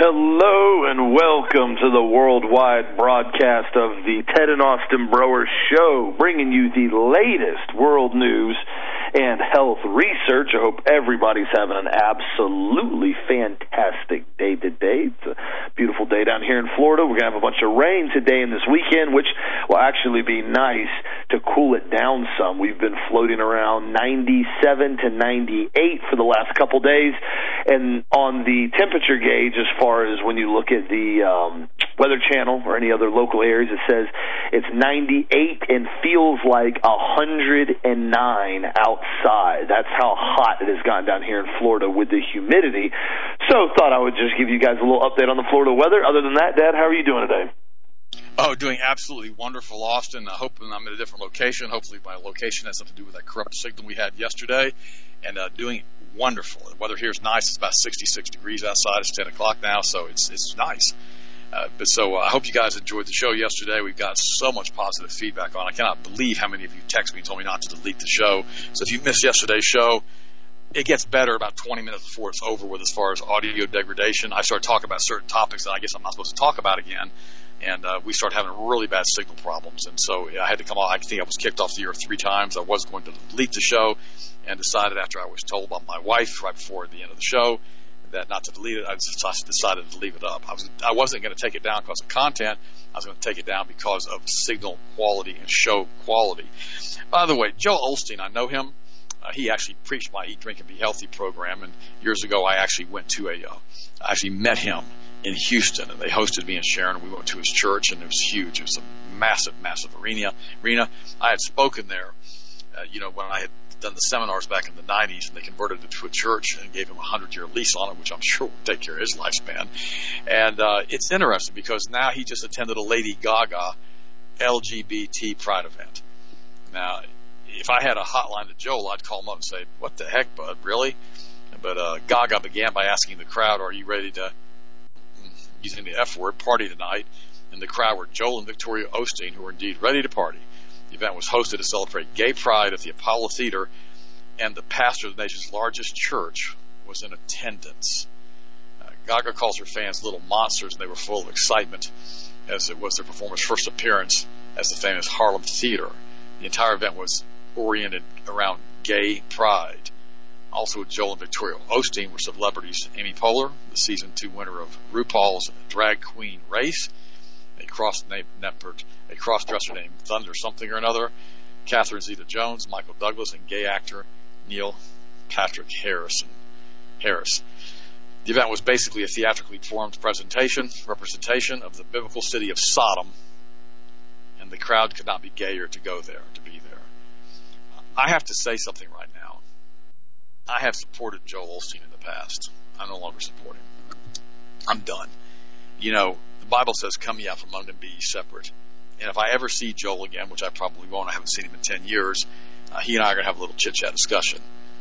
Hello and welcome to the worldwide broadcast of the Ted and Austin Broer Show, bringing you the latest world news and health research. I hope everybody's having an absolutely fantastic day today. It's a beautiful day down here in Florida. We're going to have a bunch of rain today and this weekend, which will actually be nice to cool it down some. We've been floating around 97 to 98 for the last couple days, and on the temperature gauge, as far as when you look at the Weather Channel or any other local areas, it says it's 98 and feels like 109 outside. That's how hot it has gotten down here in Florida with the humidity. So thought I would just give you guys a little update on the Florida weather. Other than that, Dad, how are you doing today? Oh, doing absolutely wonderful, Austin. I hope I'm in a different location. Hopefully my location has something to do with that corrupt signal we had yesterday. And doing wonderful. The weather here is nice. It's about 66 degrees outside. It's 10 o'clock now, so it's nice. So I hope you guys enjoyed the show yesterday. We've got so much positive feedback on it. I cannot believe how many of you texted me and told me not to delete the show. So if you missed yesterday's show, it gets better about 20 minutes before it's over with as far as audio degradation. I started talking about certain topics that I guess I'm not supposed to talk about again. And we started having really bad signal problems. And so I had to come off. I think I was kicked off the air 3 times. I was going to delete the show and decided after I was told by my wife right before the end of the show that not to delete it, I just decided to leave it up. I wasn't going to take it down because of content. I was going to take it down because of signal quality and show quality. By the way, Joel Osteen, I know him. He actually preached my Eat, Drink, and Be Healthy program. And years ago, I actually went to I actually met him in Houston, and they hosted me and Sharon. We went to his church, and it was huge. It was a massive, massive arena. I had spoken there, when I had done the seminars back in the 90s, and they converted it to a church and gave him a 100-year lease on it, which I'm sure would take care of his lifespan. And it's interesting because now he just attended a Lady Gaga LGBT Pride event. Now, if I had a hotline to Joel, I'd call him up and say, "What the heck, bud, really?" But Gaga began by asking the crowd, "Are you ready to," using the F word, "party tonight?" And the crowd were Joel and Victoria Osteen, who were indeed ready to party. The event was hosted to celebrate gay pride at the Apollo Theater, and the pastor of the nation's largest church was in attendance. Gaga calls her fans little monsters, and they were full of excitement as it was their performer's first appearance as the famous Harlem Theater. The entire event was oriented around gay pride. Also with Joel and Victoria Osteen were celebrities Amy Poehler, the season 2 winner of RuPaul's Drag Queen Race, a cross-dresser named Thunder something or another, Catherine Zeta-Jones, Michael Douglas, and gay actor Neil Patrick Harris. The event was basically a theatrically formed representation of the biblical city of Sodom, and the crowd could not be gayer to be there. I have to say something right now. I have supported Joel Osteen in the past. I no longer support him. I'm done. The Bible says, "Come ye out from among them, be ye separate." And if I ever see Joel again, which I probably won't, I haven't seen him in 10 years, he and I are going to have a little chit-chat discussion.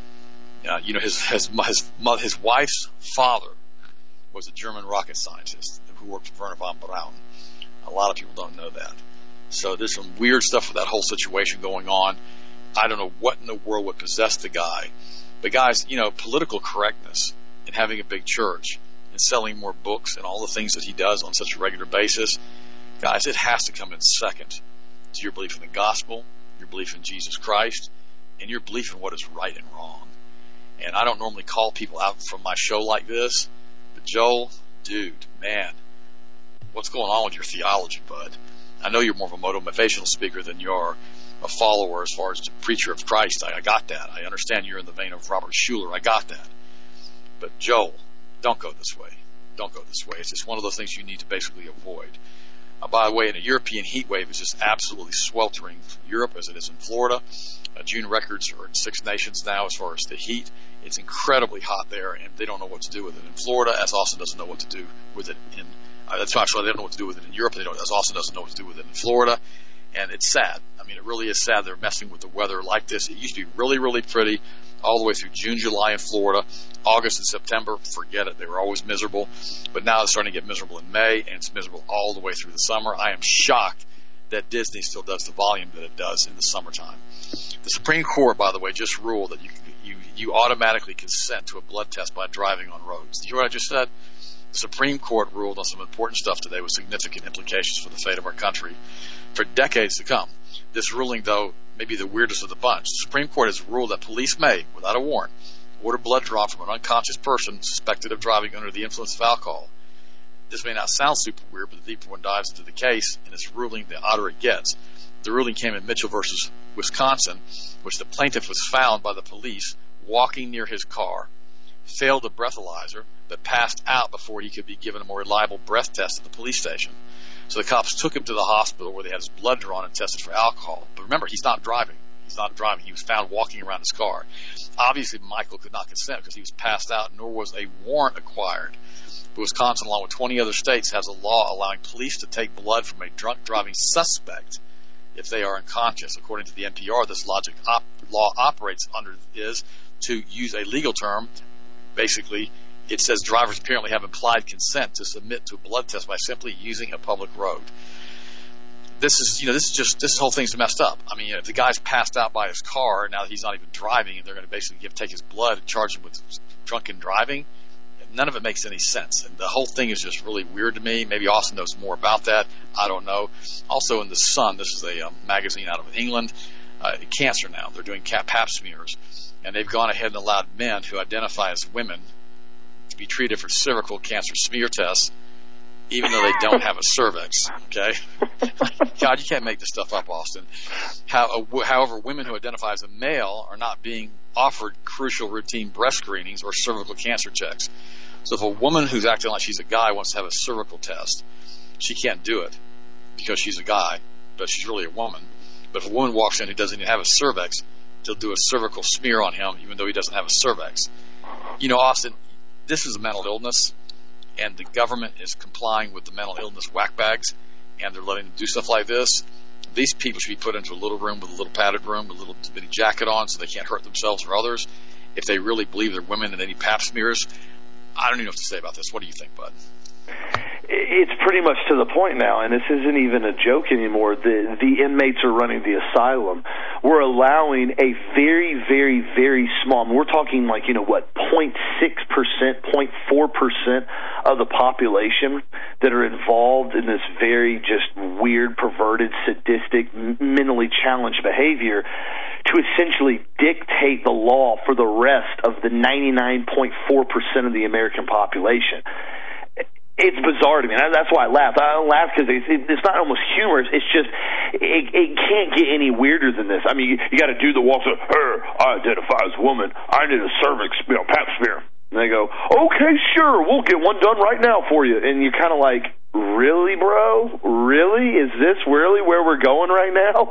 His wife's father was a German rocket scientist who worked for Wernher von Braun. A lot of people don't know that. So there's some weird stuff with that whole situation going on. I don't know what in the world would possess the guy. But guys, political correctness and having a big church and selling more books and all the things that he does on such a regular basis, guys, it has to come in second to your belief in the gospel, your belief in Jesus Christ, and your belief in what is right and wrong. And I don't normally call people out from my show like this, but Joel, dude, man, what's going on with your theology, bud? I know you're more of a motivational speaker than you are a follower as far as the preacher of Christ. I got that. I understand you're in the vein of Robert Schuller. I got that. But Joel, don't go this way. Don't go this way. It's just one of those things you need to basically avoid. By the way, in a European heat wave is just absolutely sweltering Europe as it is in Florida. June records are in 6 nations now as far as the heat. It's incredibly hot there, and they don't know what to do with it in Florida, as Austin doesn't know what to do with it in that's actually, they don't know what to do with it in Europe. As Austin doesn't know what to do with it in Florida. And it's sad. I mean, it really is sad they're messing with the weather like this. It used to be really, really pretty all the way through June, July in Florida. August and September, forget it. They were always miserable. But now it's starting to get miserable in May, and it's miserable all the way through the summer. I am shocked that Disney still does the volume that it does in the summertime. The Supreme Court, by the way, just ruled that you automatically consent to a blood test by driving on roads. Did you hear what I just said? The Supreme Court ruled on some important stuff today with significant implications for the fate of our country for decades to come. This ruling, though, may be the weirdest of the bunch. The Supreme Court has ruled that police may, without a warrant, order blood drawn from an unconscious person suspected of driving under the influence of alcohol. This may not sound super weird, but the deeper one dives into the case and its ruling, the odder it gets. The ruling came in Mitchell versus Wisconsin, which the plaintiff was found by the police walking near his car, failed a breathalyzer, but passed out before he could be given a more reliable breath test at the police station. So the cops took him to the hospital where they had his blood drawn and tested for alcohol. But remember, he's not driving. He was found walking around his car. Obviously, Michael could not consent because he was passed out, nor was a warrant acquired. But Wisconsin, along with 20 other states, has a law allowing police to take blood from a drunk driving suspect if they are unconscious. According to the NPR, this law operates under is, to use a legal term, basically, it says drivers apparently have implied consent to submit to a blood test by simply using a public road. This whole thing's messed up. I mean, if the guy's passed out by his car, now that he's not even driving, and they're going to basically take his blood and charge him with drunken driving, none of it makes any sense. And the whole thing is just really weird to me. Maybe Austin knows more about that. I don't know. Also in The Sun, this is a magazine out of England, cancer now. They're doing pap smears. And they've gone ahead and allowed men who identify as women to be treated for cervical cancer smear tests, even though they don't have a cervix. Okay? God, you can't make this stuff up, Austin. However, women who identify as a male are not being offered crucial routine breast screenings or cervical cancer checks. So if a woman who's acting like she's a guy wants to have a cervical test, she can't do it because she's a guy, but she's really a woman. But if a woman walks in who doesn't even have a cervix, they'll do a cervical smear on him even though he doesn't have a cervix. You know, Austin, this is a mental illness, and the government is complying with the mental illness whackbags, and they're letting them do stuff like this. These people should be put into a little room with a little padded room with a little bitty jacket on so they can't hurt themselves or others. If they really believe they're women and they need pap smears, I don't even know what to say about this. What do you think, bud? It's pretty much to the point now, and this isn't even a joke anymore. The inmates are running the asylum. We're allowing a very, very, very small, we're talking like, 0.6%, 0.4% of the population that are involved in this very just weird, perverted, sadistic, mentally challenged behavior to essentially dictate the law for the rest of the 99.4% of the American population. It's bizarre to me. That's why I laugh. I don't laugh because it's not almost humorous. It's just it can't get any weirder than this. I mean, you got to do the walk. I identify as a woman. I need a cervix pap smear. And they go, okay, sure, we'll get one done right now for you. And you're kind of like, really, bro? Really? Is this really where we're going right now?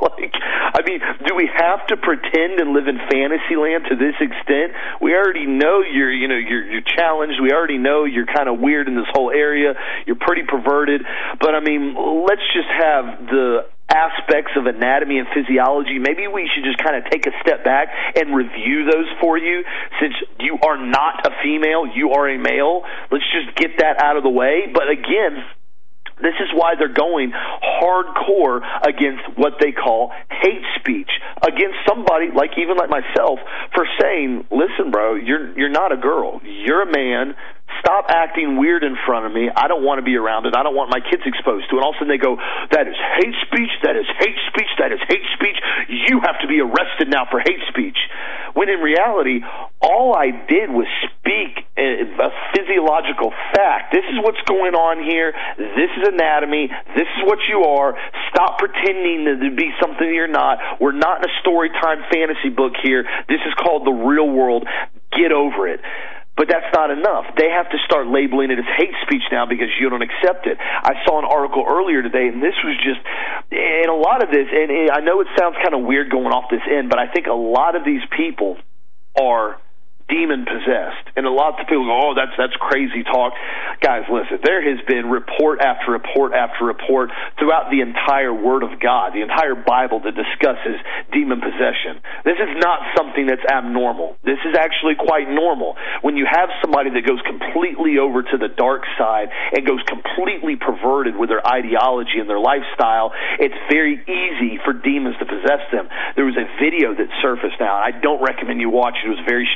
Do we have to pretend and live in fantasy land to this extent? We already know you're challenged. We already know you're kind of weird in this whole area. You're pretty perverted. But, let's just have the aspects of anatomy and physiology. Maybe we should just kind of take a step back and review those for you. Since you are not a female, you are a male. Let's just get that out of the way. But again, this is why they're going hardcore against what they call hate speech, against somebody even like myself for saying, listen, bro, you're not a girl. You're a man. Stop acting weird in front of me. I don't want to be around it. I don't want my kids exposed to it. And all of a sudden they go, that is hate speech, that is hate speech, that is hate speech. You have to be arrested now for hate speech. When in reality, all I did was speak a physiological fact. This is what's going on here. This is anatomy. This is what you are. Stop pretending to be something you're not. We're not in a story time fantasy book here. This is called the real world. Get over it. But that's not enough. They have to start labeling it as hate speech now because you don't accept it. I saw an article earlier today, and this was just, and a lot of this, and I know it sounds kind of weird going off this end, but I think a lot of these people are demon-possessed. And a lot of people go, that's crazy talk. Guys, listen, there has been report after report after report throughout the entire Word of God, the entire Bible that discusses demon possession. This is not something that's abnormal. This is actually quite normal. When you have somebody that goes completely over to the dark side and goes completely perverted with their ideology and their lifestyle, it's very easy for demons to possess them. There was a video that surfaced now. I don't recommend you watch it. It was very strange.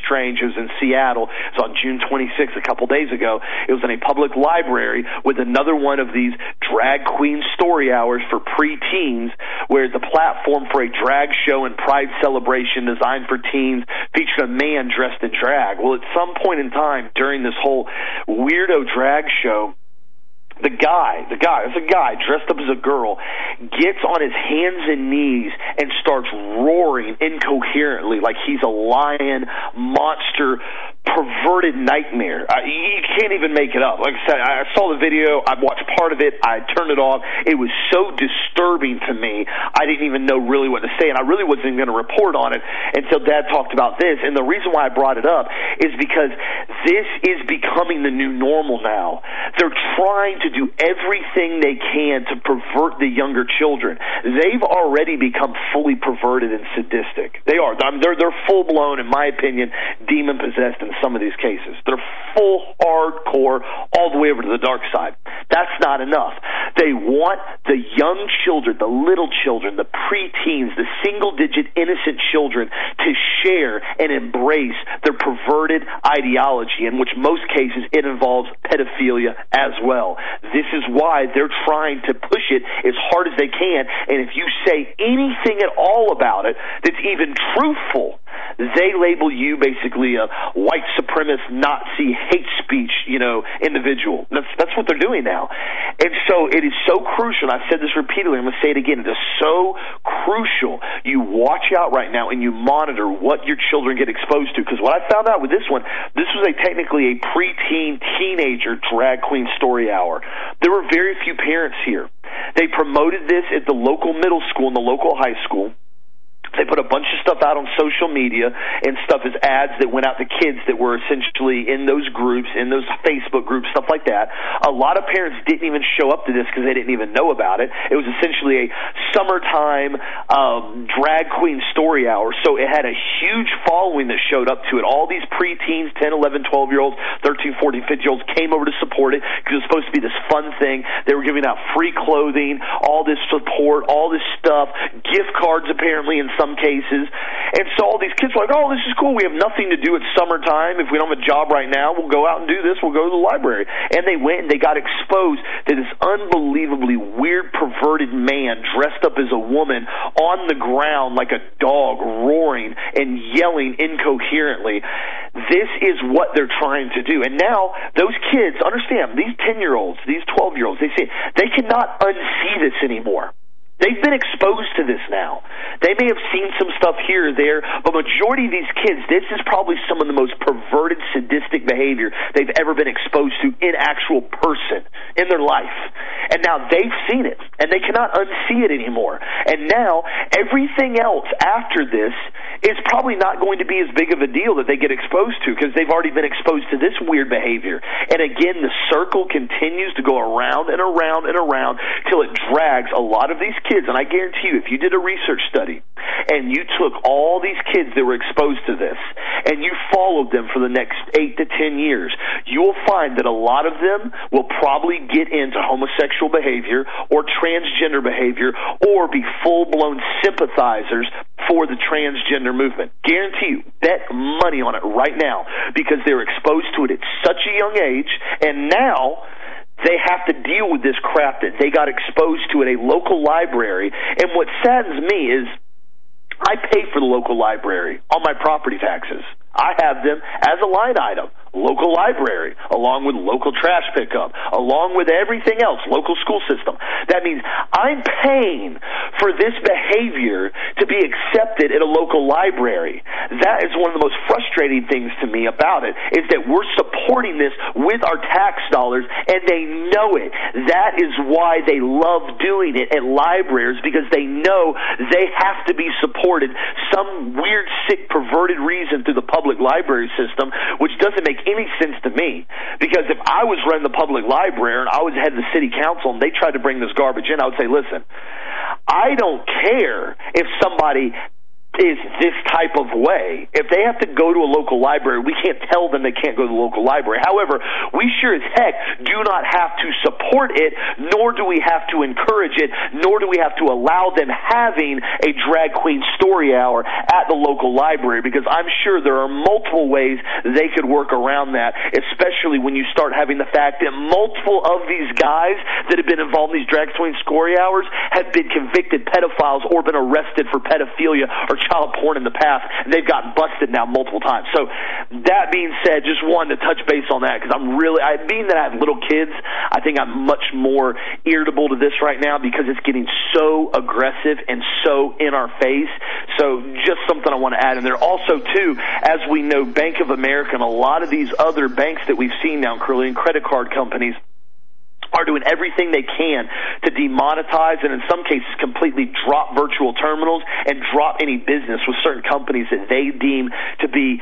was in Seattle. It was on June 26th, a couple days ago. It was in a public library with another one of these drag queen story hours for preteens, where it's a platform for a drag show and pride celebration designed for teens, featuring a man dressed in drag. Well, at some point in time during this whole weirdo drag show, it's a guy dressed up as a girl, gets on his hands and knees and starts roaring incoherently like he's a lion, monster, perverted nightmare. You can't even make it up. Like I said, I saw the video, I watched part of it, I turned it off. It was so disturbing to me, I didn't even know really what to say, and I really wasn't going to report on it until Dad talked about this. And the reason why I brought it up is because this is becoming the new normal now. They're trying to do everything they can to pervert the younger children. They've already become fully perverted and sadistic. They are. They're full-blown, in my opinion, demon-possessed in some of these cases. They're full hardcore all the way over to the dark side. That's not enough. They want the young children, the little children, the preteens, the single-digit innocent children to share and embrace their perverted ideology, in which most cases it involves pedophilia as well. This is why they're trying to push it as hard as they can, and if you say anything at all about it that's even truthful, they label you basically a white supremacist, Nazi, hate speech, individual. That's what they're doing now. And so it is so crucial, and I've said this repeatedly, I'm going to say it again, it is so crucial you watch out right now and you monitor what your children get exposed to, because what I found out with this one, this was technically a preteen, teenager drag queen story hour. There were very few parents here. They promoted this at the local middle school and the local high school. They put a bunch of stuff out on social media and stuff as ads that went out to kids that were essentially in those groups, in those Facebook groups, stuff like that. A lot of parents didn't even show up to this because they didn't even know about it. It was essentially a summertime drag queen story hour, so it had a huge following that showed up to it. All these preteens, 10, 11, 12-year-olds, 13, 14, 15-year-olds came over to support it because it was supposed to be this fun thing. They were giving out free clothing, all this support, all this stuff, gift cards apparently in some cases. And so all these kids were like, oh, this is cool. We have nothing to do at summertime. If we don't have a job right now, we'll go out and do this. We'll go to the library. And they went and they got exposed to this unbelievably weird, perverted man dressed up as a woman on the ground like a dog, roaring and yelling incoherently. This is what they're trying to do. And now those kids, understand, these 10-year-olds, these 12-year-olds, they cannot unsee this anymore. They've been exposed to this now. They may have seen some stuff here or there, but majority of these kids, this is probably some of the most perverted, sadistic behavior they've ever been exposed to in actual person in their life. And now they've seen it, and they cannot unsee it anymore. And now everything else after this is probably not going to be as big of a deal that they get exposed to, because they've already been exposed to this weird behavior. And again, the circle continues to go around and around and around till it drags a lot of these kids. And I guarantee you, if you did a research study and you took all these kids that were exposed to this and you followed them for the next 8 to 10 years, you will find that a lot of them will probably get into homosexual behavior or transgender behavior or be full-blown sympathizers for the transgender movement. Guarantee you, bet money on it right now, because they're exposed to it at such a young age, and now they have to deal with this crap that they got exposed to at a local library. And what saddens me is I pay for the local library on my property taxes. I have them as a line item. Local library, along with local trash pickup, along with everything else, local school system. That means I'm paying for this behavior to be accepted at a local library. That is one of the most frustrating things to me about it, is that we're supporting this with our tax dollars, and they know it. That is why they love doing it at libraries, because they know they have to be supported some weird, sick, perverted reason through the public library system, which doesn't make any sense to me. Because if I was running the public library and I was head of the city council and they tried to bring this garbage in, I would say, listen, I don't care if somebody is this type of way. If they have to go to a local library, we can't tell them they can't go to the local library. However, we sure as heck do not have to support it, nor do we have to encourage it, nor do we have to allow them having a drag queen story hour at the local library, because I'm sure there are multiple ways they could work around that, especially when you start having the fact that multiple of these guys that have been involved in these drag queen story hours have been convicted pedophiles or been arrested for pedophilia or child porn in the past, and they've gotten busted now multiple times. So that being said, just wanted to touch base on that, because being that I have little kids, I think I'm much more irritable to this right now because it's getting so aggressive and so in our face. So just something I want to add in there. Also, too, as we know, Bank of America and a lot of these other banks that we've seen now, Curly, and credit card companies are doing everything they can to demonetize and in some cases completely drop virtual terminals and drop any business with certain companies that they deem to be,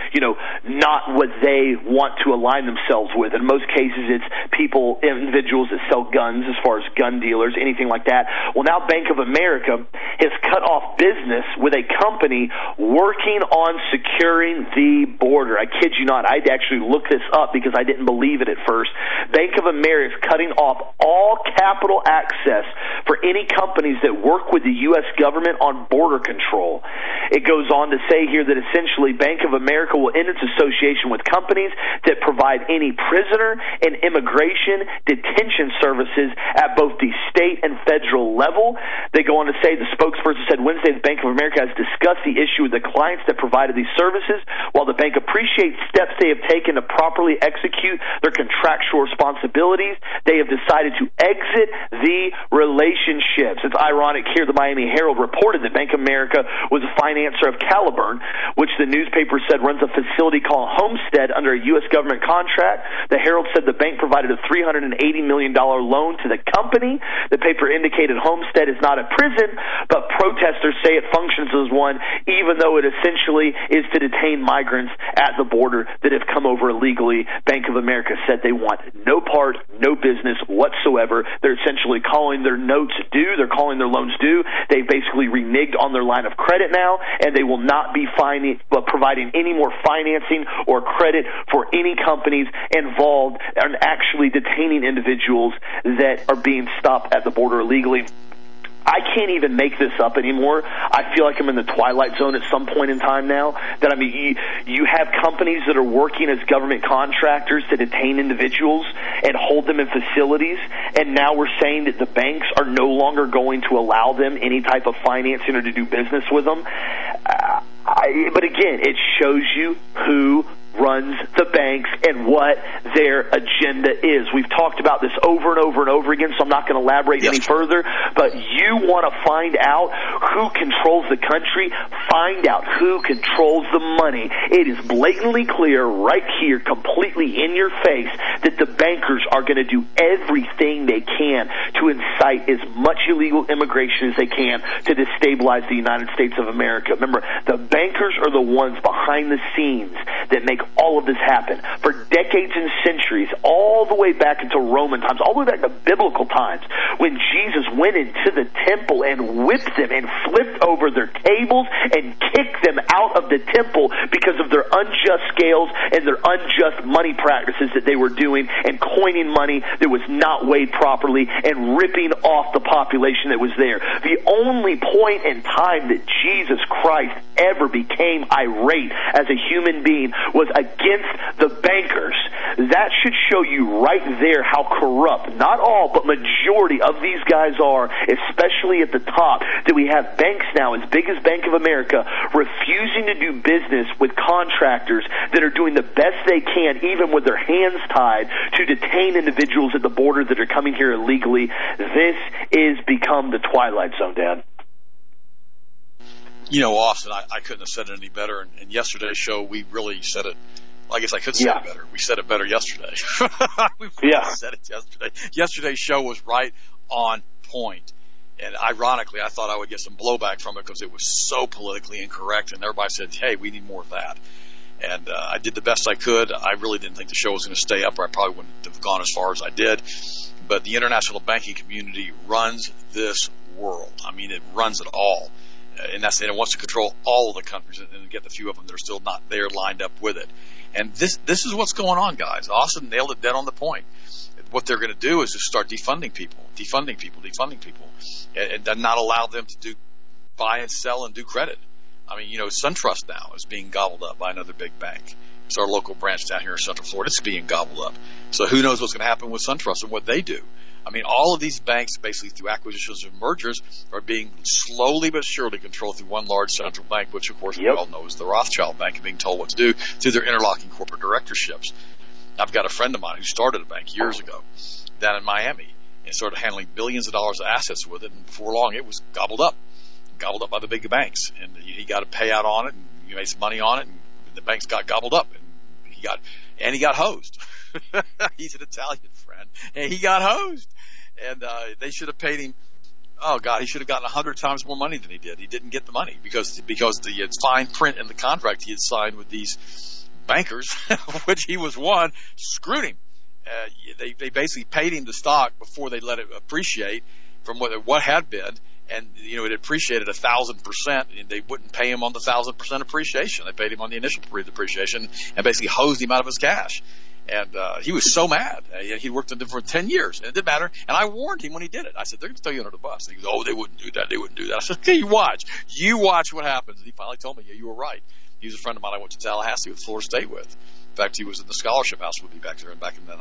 not what they want to align themselves with. In most cases, it's individuals that sell guns, as far as gun dealers, anything like that. Well, now Bank of America has cut off business with a company working on securing the border. I kid you not. I'd actually look this up because I didn't believe it at first. Bank of America is cutting off all capital access for any companies that work with the U.S. government on border control. It goes on to say here that essentially Bank of America will end its association with companies that provide any prisoner and immigration detention services at both the state and federal level. They go on to say, the spokesperson said Wednesday the Bank of America has discussed the issue with the clients that provided these services. While the bank appreciates steps they have taken to properly execute their contractual responsibilities, they have decided to exit the relationships. It's ironic here the Miami Herald reported that Bank of America was a financer of Caliburn, which the newspaper said runs a facility called Homestead under a U.S. government contract. The Herald said the bank provided a $380 million loan to the company. The paper indicated Homestead is not a prison, but protesters say it functions as one, even though it essentially is to detain migrants at the border that have come over illegally. Bank of America said they want no part, no business whatsoever. They're essentially calling their notes due. They're calling their loans due. They've basically reneged on their line of credit now, and they will not be providing any more financing or credit for any companies involved in actually detaining individuals that are being stopped at the border illegally. I can't even make this up anymore. I feel like I'm in the twilight zone at some point in time now. You have companies that are working as government contractors to detain individuals and hold them in facilities, and now we're saying that the banks are no longer going to allow them any type of financing or to do business with them. But again, it shows you who runs the banks and what their agenda is. We've talked about this over and over and over again, so I'm not going to elaborate any further, but you want to find out who controls the country, find out who controls the money. It is blatantly clear right here, completely in your face, that the bankers are going to do everything they can to incite as much illegal immigration as they can to destabilize the United States of America. Remember, the bankers are the ones behind the scenes that make all of this happen. For decades and centuries, all the way back into Roman times, all the way back to biblical times, when Jesus went into the temple and whipped them and flipped over their tables and kicked them out of the temple because of their unjust scales and their unjust money practices that they were doing and coining money that was not weighed properly and ripping off the population that was there. The only point in time that Jesus Christ ever became irate as a human being was against the bankers. That should show you right there how corrupt, not all, but majority of these guys are, especially at the top, that we have banks now as big as Bank of America refusing to do business with contractors that are doing the best they can, even with their hands tied, to detain individuals at the border that are coming here illegally. This is become the twilight zone, Dad. Austin, I couldn't have said it any better. In yesterday's show, we really said it. Well, I guess I could say it better. We said it better yesterday. We said it yesterday. Yesterday's show was right on point. And ironically, I thought I would get some blowback from it because it was so politically incorrect. And everybody said, hey, we need more of that. And I did the best I could. I really didn't think the show was going to stay up, or I probably wouldn't have gone as far as I did. But the international banking community runs this world. I mean, it runs it all. And it wants to control all of the countries and get the few of them that are still not there lined up with it. And this is what's going on, guys. Austin nailed it dead on the point. What they're going to do is just start defunding people, and not allow them to buy and sell and do credit. I mean, SunTrust now is being gobbled up by another big bank. It's our local branch down here in Central Florida. It's being gobbled up. So who knows what's going to happen with SunTrust and what they do. I mean, all of these banks, basically through acquisitions and mergers, are being slowly but surely controlled through one large central bank, which, of course, we all know is the Rothschild Bank, and being told what to do through their interlocking corporate directorships. I've got a friend of mine who started a bank years ago down in Miami and started handling billions of dollars of assets with it, and before long it was gobbled up by the big banks, and he got a payout on it, and he made some money on it, and the banks got gobbled up, and he got hosed. He's an Italian friend, and he got hosed, and they should have paid him. Oh God, he should have gotten 100 times more money than he did. He didn't get the money because the fine print in the contract he had signed with these bankers, which he was one, screwed him. They basically paid him the stock before they let it appreciate from what had been, and it appreciated 1,000%, and they wouldn't pay him on the 1,000% appreciation. They paid him on the initial depreciation and basically hosed him out of his cash. And he was so mad. He worked with them for 10 years, and it didn't matter. And I warned him when he did it. I said, they're going to throw you under the bus. And he goes, oh, they wouldn't do that. I said, okay, you watch what happens. And he finally told me, yeah, you were right. He was a friend of mine I went to Tallahassee with Florida State with. In fact, he was in the scholarship house with me back in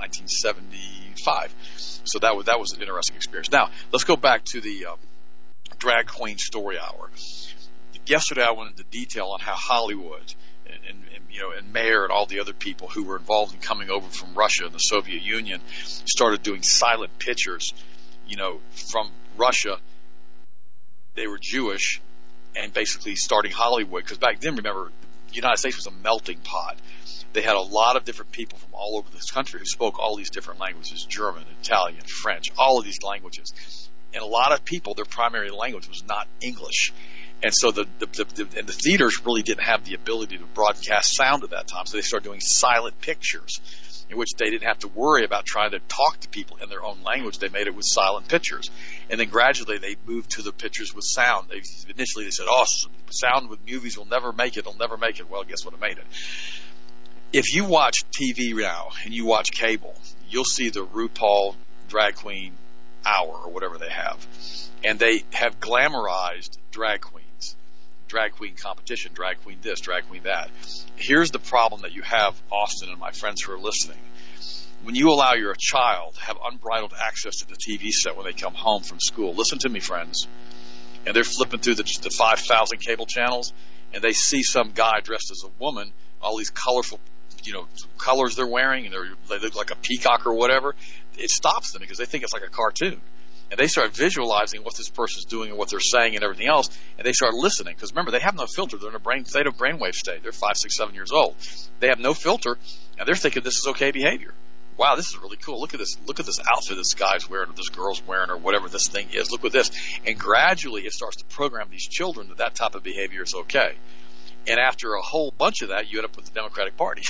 1975. So that was an interesting experience. Now, let's go back to the drag queen story hour. Yesterday, I went into detail on how Hollywood and Mayer and all the other people who were involved in coming over from Russia and the Soviet Union started doing silent pictures, from Russia. They were Jewish, and basically starting Hollywood, because back then, remember, the United States was a melting pot. They had a lot of different people from all over this country who spoke all these different languages, German, Italian, French, all of these languages. And a lot of people, their primary language was not English. And so the theaters really didn't have the ability to broadcast sound at that time. So they started doing silent pictures in which they didn't have to worry about trying to talk to people in their own language. They made it with silent pictures. And then gradually they moved to the pictures with sound. Initially they said, sound with movies will never make it. It'll never make it. Well, guess what? It made it. If you watch TV now and you watch cable, you'll see the RuPaul Drag Queen Hour or whatever they have. And they have glamorized drag queens. Drag queen competition, drag queen this, drag queen that. Here's the problem that you have, Austin and my friends who are listening. When you allow your child to have unbridled access to the TV set when they come home from school, listen to me, friends, and they're flipping through the 5,000 cable channels, and they see some guy dressed as a woman, all these colorful, colors they're wearing, and they look like a peacock or whatever, it stops them because they think it's like a cartoon. And they start visualizing what this person's doing and what they're saying and everything else, and they start listening. Because remember, they have no filter. They're in a state of brainwave state. They're 5, 6, 7 years old. They have no filter, and they're thinking this is okay behavior. Wow, this is really cool. Look at this outfit this guy's wearing or this girl's wearing or whatever this thing is. Look at this. And gradually it starts to program these children that type of behavior is okay. And after a whole bunch of that, you end up with the Democratic Party.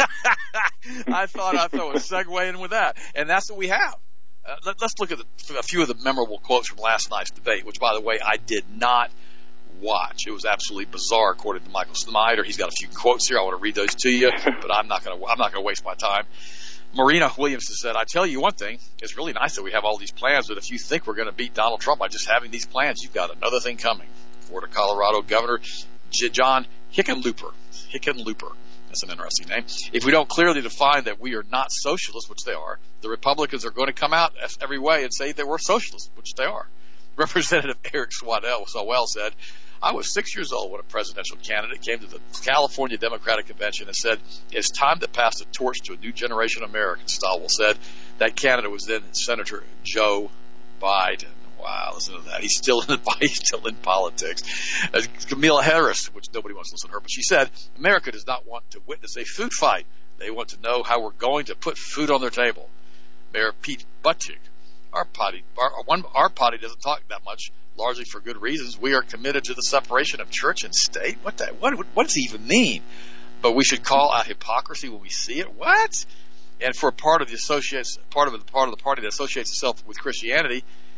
I thought I'd throw a segue in with that. And that's what we have. Let's look at a few of the memorable quotes from last night's debate, which, by the way, I did not watch. It was absolutely bizarre, according to Michael Snyder. He's got a few quotes here. I want to read those to you, but I'm not going to waste my time. Marina Williams has said, I tell you one thing, it's really nice that we have all these plans, but if you think we're going to beat Donald Trump by just having these plans, you've got another thing coming. Florida, Colorado Governor John Hickenlooper. That's an interesting name. If we don't clearly define that we are not socialists, which they are, the Republicans are going to come out every way and say that we're socialists, which they are. Representative Eric Swalwell said, I was 6 years old when a presidential candidate came to the California Democratic Convention and said, it's time to pass the torch to a new generation of Americans, Swalwell said. That was then Senator Joe Biden. Wow, listen to that. He's still in politics. Kamala Harris, which nobody wants to listen to her, but she said, America does not want to witness a food fight. They want to know how we're going to put food on their table. Mayor Pete Buttigieg, our party doesn't talk that much, largely for good reasons. We are committed to the separation of church and state. What does it even mean? But we should call out hypocrisy when we see it. What? And for part of the party that associates itself with Christianity,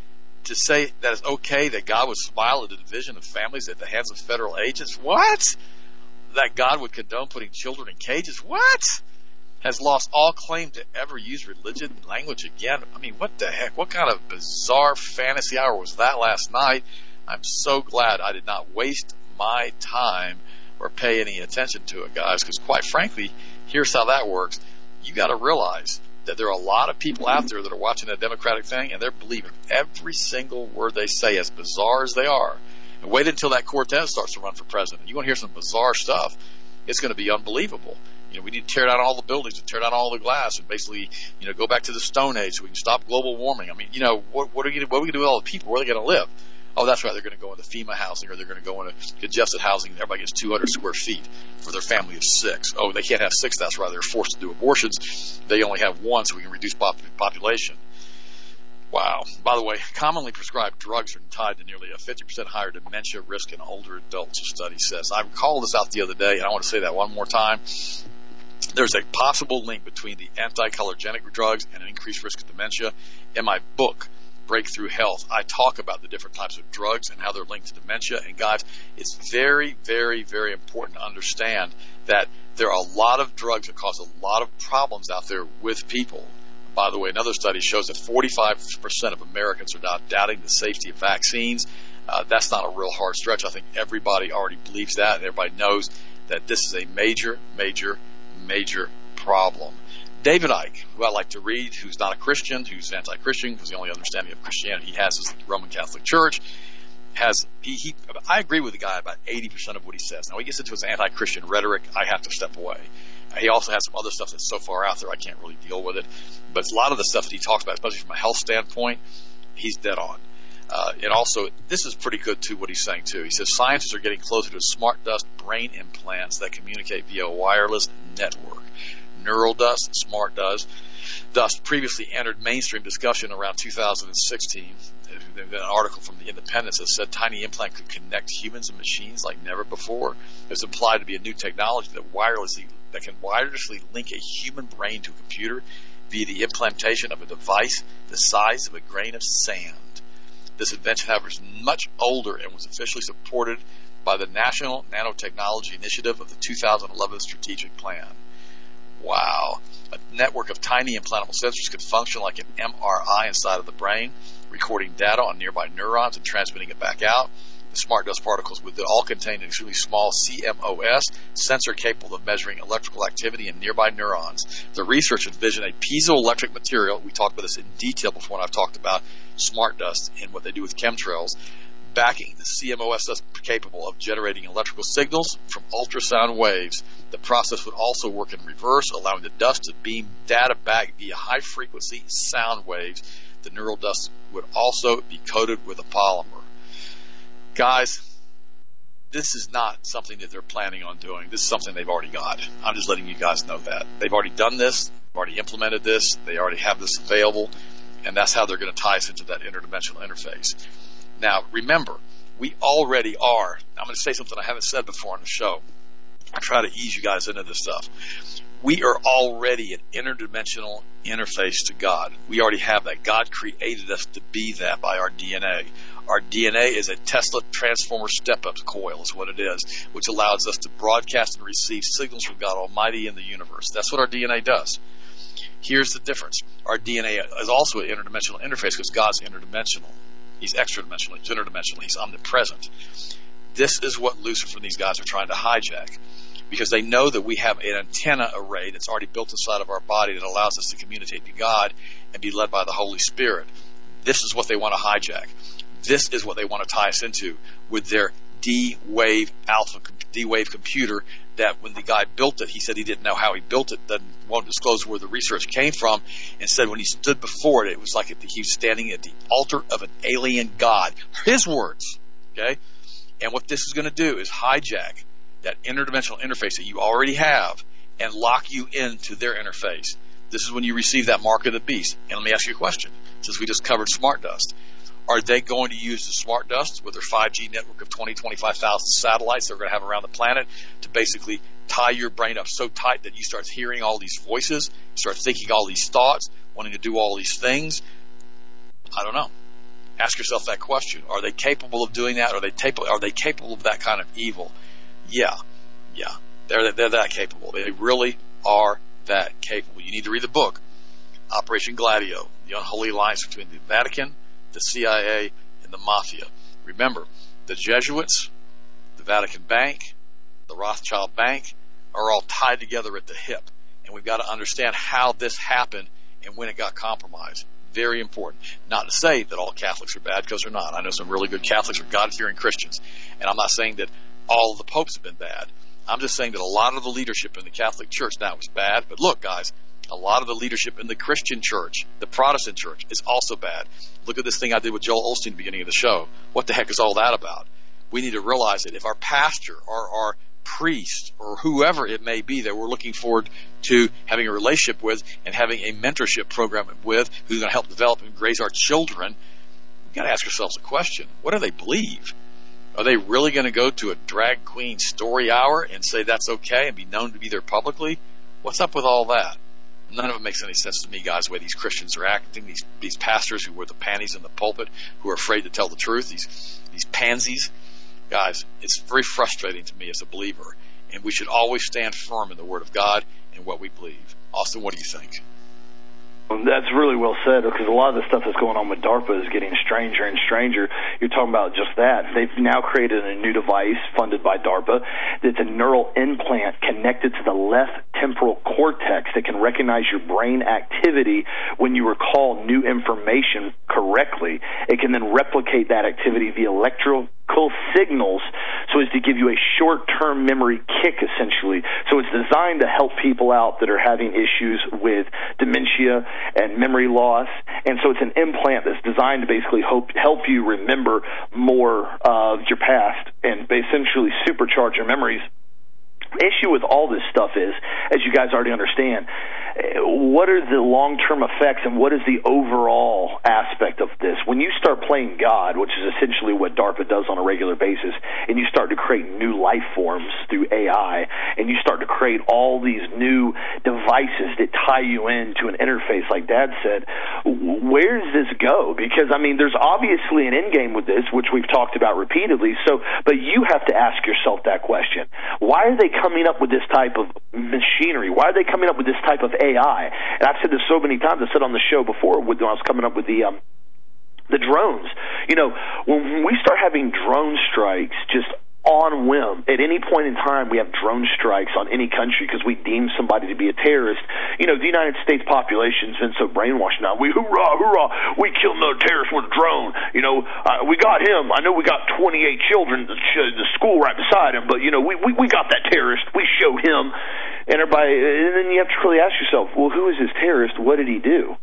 to say that it's okay that God would smile at the division of families at the hands of federal agents? What? That God would condone putting children in cages? What? Has lost all claim to ever use religion and language again? I mean, what the heck? What kind of bizarre fantasy hour was that last night? I'm so glad I did not waste my time or pay any attention to it, guys, because quite frankly, here's how that works. You got to realize that there are a lot of people out there that are watching that Democratic thing, and they're believing every single word they say, as bizarre as they are. And wait until that Cortez starts to run for president. You want to hear some bizarre stuff, it's going to be unbelievable. We need to tear down all the buildings and tear down all the glass and basically, go back to the Stone Age so we can stop global warming. I mean, what are we going to do with all the people? Where are they going to live? Oh, that's right. They're going to go into FEMA housing, or they're going to go into congested housing. And everybody gets 200 square feet for their family of 6. Oh, they can't have 6. That's right. They're forced to do abortions. They only have 1, so we can reduce population. Wow. By the way, commonly prescribed drugs are tied to nearly a 50% higher dementia risk in older adults, a study says. I called this out the other day, and I want to say that one more time. There's a possible link between the anti-cholinergic drugs and an increased risk of dementia. In my book, Breakthrough Health, I talk about the different types of drugs and how they're linked to dementia. And guys, it's very, very, very important to understand that there are a lot of drugs that cause a lot of problems out there with people. By the way, another study shows that 45% of Americans are now doubting the safety of vaccines. That's not a real hard stretch. I think everybody already believes that, and everybody knows that this is a major, major, major problem. David Icke, who I like to read, who's not a Christian, who's anti-Christian, because the only understanding of Christianity he has is the Roman Catholic Church, I agree with the guy about 80% of what he says. Now, he gets into his anti-Christian rhetoric. I have to step away. He also has some other stuff that's so far out there I can't really deal with it. But a lot of the stuff that he talks about, especially from a health standpoint, he's dead on. And also, this is pretty good, too, what he's saying, too. He says scientists are getting closer to smart dust brain implants that communicate via a wireless network. Neural dust, smart dust previously entered mainstream discussion around 2016. There's been an article from The Independent that said tiny implant could connect humans and machines like never before. It's implied to be a new technology that can wirelessly link a human brain to a computer via the implantation of a device the size of a grain of sand. This invention, however, is much older and was officially supported by the National Nanotechnology Initiative of the 2011 Strategic Plan. Wow. A network of tiny implantable sensors could function like an MRI inside of the brain, recording data on nearby neurons and transmitting it back out. The smart dust particles would all contain an extremely small CMOS sensor capable of measuring electrical activity in nearby neurons. The research envisioned a piezoelectric material. We talked about this in detail before when I've talked about smart dust and what they do with chemtrails. Backing the CMOS dust capable of generating electrical signals from ultrasound waves. The process would also work in reverse, allowing the dust to beam data back via high-frequency sound waves. The neural dust would also be coated with a polymer. Guys, this is not something that they're planning on doing. This is something they've already got. I'm just letting you guys know that. They've already done this. They've already implemented this. They already have this available. And that's how they're going to tie us into that interdimensional interface. Now, remember, we already are. I'm going to say something I haven't said before on the show. I try to ease you guys into this stuff. We are already an interdimensional interface to God. We already have that. God created us to be that by our DNA. Our DNA is a Tesla transformer step-up coil is what it is, which allows us to broadcast and receive signals from God Almighty in the universe. That's what our DNA does. Here's the difference. Our DNA is also an interdimensional interface because God's interdimensional. He's extra-dimensional. He's interdimensional. He's omnipresent. This is what Lucifer and these guys are trying to hijack, because they know that we have an antenna array that's already built inside of our body that allows us to communicate to God and be led by the Holy Spirit. This is what they want to hijack. This is what they want to tie us into with their D-Wave computer that when the guy built it, he said he didn't know how he built it, won't disclose where the research came from, and said when he stood before it, it was like he was standing at the altar of an alien god. His words, okay? And what this is going to do is hijack that interdimensional interface that you already have and lock you into their interface. This is when you receive that mark of the beast. And let me ask you a question, since we just covered smart dust. Are they going to use the smart dust with their 5G network of 25,000 satellites they're going to have around the planet to basically tie your brain up so tight that you start hearing all these voices, start thinking all these thoughts, wanting to do all these things? I don't know. Ask yourself that question. Are they capable of doing that? Are they capable of that kind of evil? Yeah. They're that capable. They really are that capable. You need to read the book, Operation Gladio, the unholy alliance between the Vatican, the CIA, and the Mafia. Remember, the Jesuits, the Vatican Bank, the Rothschild Bank are all tied together at the hip. And we've got to understand how this happened and when it got compromised. Very important. Not to say that all Catholics are bad, because they're not. I know some really good Catholics are God-fearing Christians. And I'm not saying that all of the popes have been bad. I'm just saying that a lot of the leadership in the Catholic Church now is bad. But look, guys, a lot of the leadership in the Christian church, the Protestant church, is also bad. Look at this thing I did with Joel Osteen at the beginning of the show. What the heck is all that about? We need to realize that if our pastor or our priest or whoever it may be that we're looking forward to having a relationship with and having a mentorship program with, who's going to help develop and raise our children, we've got to ask ourselves a question. What do they believe? Are they really going to go to a drag queen story hour and say that's okay and be known to be there publicly? What's up with all that? None of it makes any sense to me, guys, the way these Christians are acting, these pastors who wear the panties in the pulpit, who are afraid to tell the truth, these pansies. Guys, it's very frustrating to me as a believer, and we should always stand firm in the Word of God and what we believe. Austin, what do you think? That's really well said, because a lot of the stuff that's going on with DARPA is getting stranger and stranger. You're talking about just that. They've now created a new device funded by DARPA that's a neural implant connected to the left temporal cortex that can recognize your brain activity when you recall new information correctly. It can then replicate that activity via electrical signals so as to give you a short-term memory kick, essentially. So it's designed to help people out that are having issues with dementia and memory loss. And so it's an implant that's designed to basically help you remember more of your past and essentially supercharge your memories. The issue with all this stuff is, as you guys already understand, what are the long-term effects and what is the overall aspect of this? When you start playing God, which is essentially what DARPA does on a regular basis, and you start to create new life forms through AI, and you start to create all these new devices that tie you into an interface, like Dad said, where does this go? Because, I mean, there's obviously an end game with this, which we've talked about repeatedly, but you have to ask yourself that question. Why are they coming up with this type of machinery? Why are they coming up with this type of AI? And I've said this so many times. I said on the show before when I was coming up with the drones. You know, when we start having drone strikes just on whim, at any point in time we have drone strikes on any country because we deem somebody to be a terrorist. You know, the United States population's been so brainwashed now. We hoorah, hoorah, we killed another terrorist with a drone. You know, we got him. I know we got 28 children at the school right beside him, but, you know, we got that terrorist. We showed him. And then you have to really ask yourself, well, who is this terrorist? What did he do?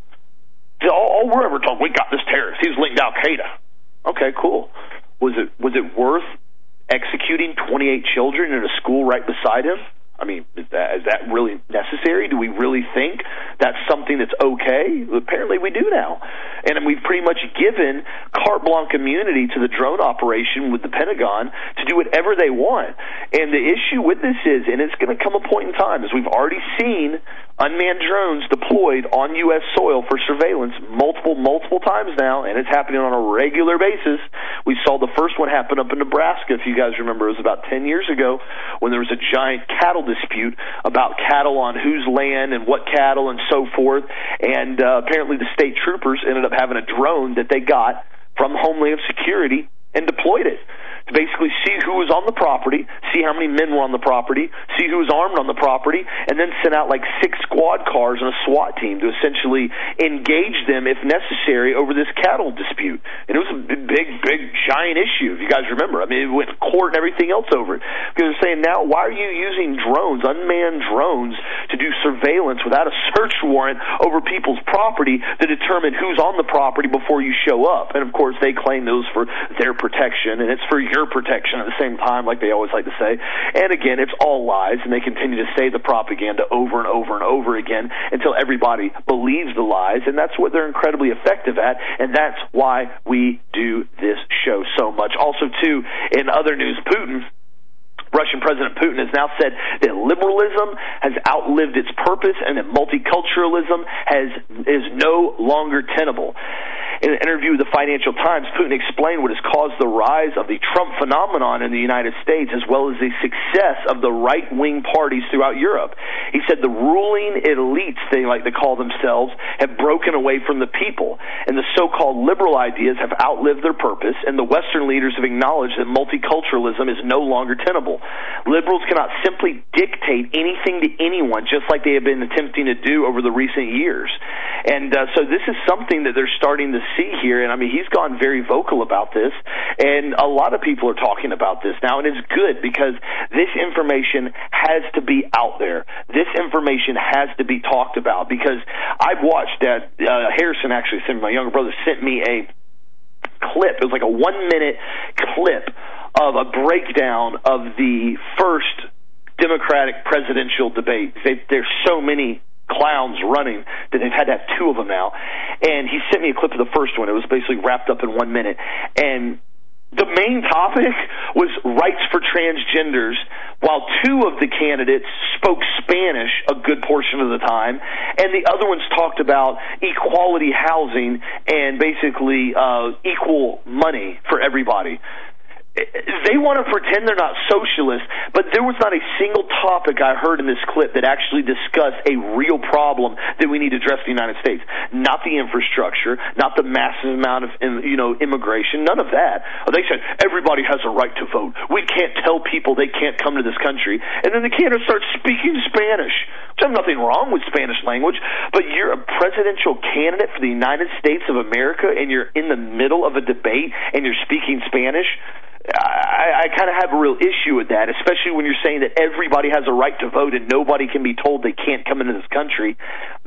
All we're ever told, we got this terrorist. He was linked to Al-Qaeda. Okay, cool. Was it worth executing 28 children in a school right beside him? I mean, is that really necessary? Do we really think that's something that's okay? Apparently we do now. And we've pretty much given carte blanche immunity to the drone operation with the Pentagon to do whatever they want. And the issue with this is, and it's going to come a point in time, as we've already seen unmanned drones deployed on U.S. soil for surveillance multiple times now, and it's happening on a regular basis. We saw the first one happen up in Nebraska, if you guys remember. It was about 10 years ago when there was a giant cattle dispute about cattle on whose land and what cattle and so forth, and apparently the state troopers ended up having a drone that they got from Homeland Security and deployed it to basically see who was on the property, see how many men were on the property, see who was armed on the property, and then send out like 6 squad cars and a SWAT team to essentially engage them, if necessary, over this cattle dispute. And it was a big, giant issue, if you guys remember. I mean, it went to court and everything else over it. Because they're saying, now, why are you using drones, unmanned drones, to do surveillance without a search warrant over people's property to determine who's on the property before you show up? And, of course, they claim those for their protection, and it's for your protection at the same time, like they always like to say. And again, it's all lies, and they continue to say the propaganda over and over and over again until everybody believes the lies, and that's what they're incredibly effective at, and that's why we do this show so much. Also, too, in other news, Russian President Putin has now said that liberalism has outlived its purpose and that multiculturalism is no longer tenable. In an interview with the Financial Times, Putin explained what has caused the rise of the Trump phenomenon in the United States, as well as the success of the right-wing parties throughout Europe. He said the ruling elites, they like to call themselves, have broken away from the people, and the so-called liberal ideas have outlived their purpose, and the Western leaders have acknowledged that multiculturalism is no longer tenable. Liberals cannot simply dictate anything to anyone, just like they have been attempting to do over the recent years. And so this is something that they're starting to see here, and I mean, he's gone very vocal about this, and a lot of people are talking about this now, and it's good because this information has to be out there. This information has to be talked about, because I've watched that, Harrison actually sent me, my younger brother sent me a clip. It was like a 1-minute clip of a breakdown of the first Democratic presidential debate. There's so many clowns running that they've had to have 2 of them now. And he sent me a clip of the first one. It was basically wrapped up in 1 minute. And the main topic was rights for transgenders, while 2 of the candidates spoke Spanish a good portion of the time, and the other ones talked about equality housing and basically equal money for everybody. They want to pretend they're not socialists, but there was not a single topic I heard in this clip that actually discussed a real problem that we need to address in the United States. Not the infrastructure, not the massive amount of immigration, none of that. They said everybody has a right to vote. We can't tell people they can't come to this country. And then the candidates start speaking Spanish. There's nothing wrong with Spanish language, but you're a presidential candidate for the United States of America, and you're in the middle of a debate and you're speaking Spanish. I kind of have a real issue with that, especially when you're saying that everybody has a right to vote and nobody can be told they can't come into this country.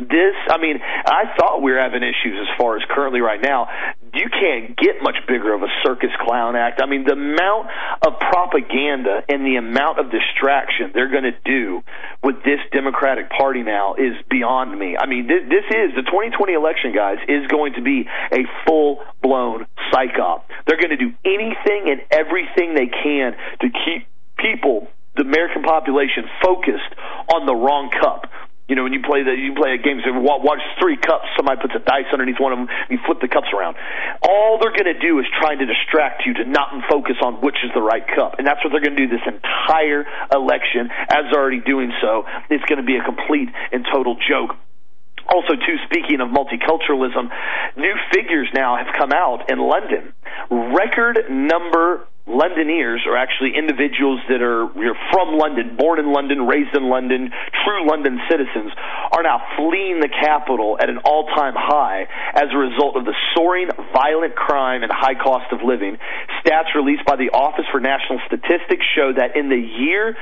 I thought we were having issues as far as currently right now. You can't get much bigger of a circus clown act. I mean, the amount of propaganda and the amount of distraction they're going to do with this Democratic Party now is beyond me. I mean, this is, the 2020 election, guys, is going to be a full-blown psyop. They're going to do anything and everything they can to keep people, the American population, focused on the wrong cup. You know, when you play a game, so watch 3 cups, somebody puts a dice underneath one of them, you flip the cups around. All they're going to do is trying to distract you to not focus on which is the right cup. And that's what they're going to do this entire election, as they're already doing so. It's going to be a complete and total joke. Also, too, speaking of multiculturalism, new figures now have come out in London. Record number Londoners, or actually individuals that are from London, born in London, raised in London, true London citizens, are now fleeing the capital at an all-time high as a result of the soaring violent crime and high cost of living. Stats released by the Office for National Statistics show that in this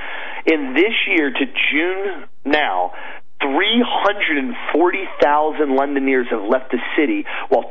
year to June now, 340,000 Londoners have left the city, while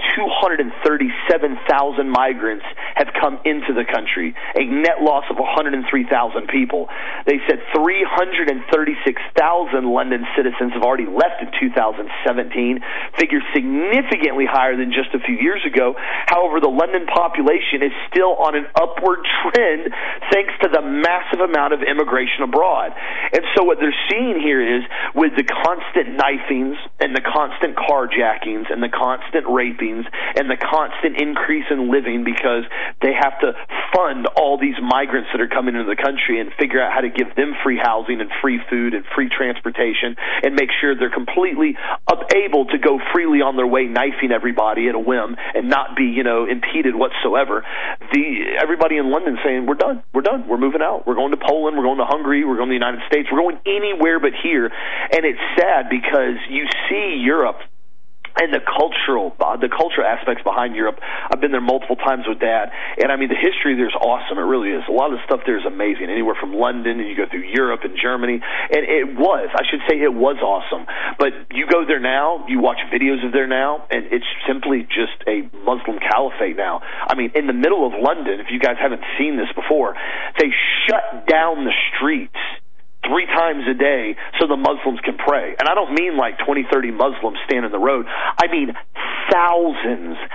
237,000 migrants have come into the country, a net loss of 103,000 people. They said 336,000 London citizens have already left in 2017, figures significantly higher than just a few years ago. However, the London population is still on an upward trend thanks to the massive amount of immigration abroad. And so what they're seeing here is, with the constant knifings and the constant carjackings and the constant rapings and the constant increase in living, because they have to fund all these migrants that are coming into the country and figure out how to give them free housing and free food and free transportation and make sure they're completely able to go freely on their way, knifing everybody at a whim and not be, impeded whatsoever. Everybody in London saying, we're done, we're moving out, we're going to Poland, we're going to Hungary, we're going to the United States, we're going anywhere but here. And it's sad because you see Europe and the cultural aspects behind Europe. I've been there multiple times with Dad, and I mean, the history there's awesome. It really is. A lot of the stuff there is amazing. Anywhere from London, and you go through Europe and Germany, and it was awesome. But you go there now, you watch videos of there now, and it's simply just a Muslim caliphate now. I mean, in the middle of London, if you guys haven't seen this before, they shut down the streets 3 times a day so the Muslims can pray. And I don't mean like 20, 30 Muslims stand in the road. I mean thousands